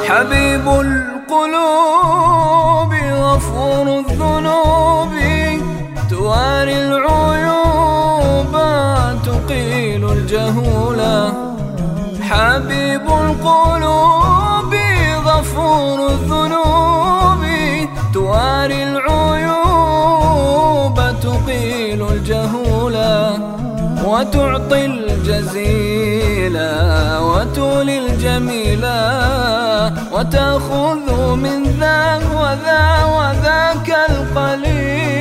حبيب القلوب غفور الذنوب تواري العيوب تقيل الجهولا. حبيب القلوب غفور الذنوب تواري العيوب تقيل الجهولا. وتعطي الجزيلا وتولي الجميلا وتأخذ من ذا وذا وذاك القليل.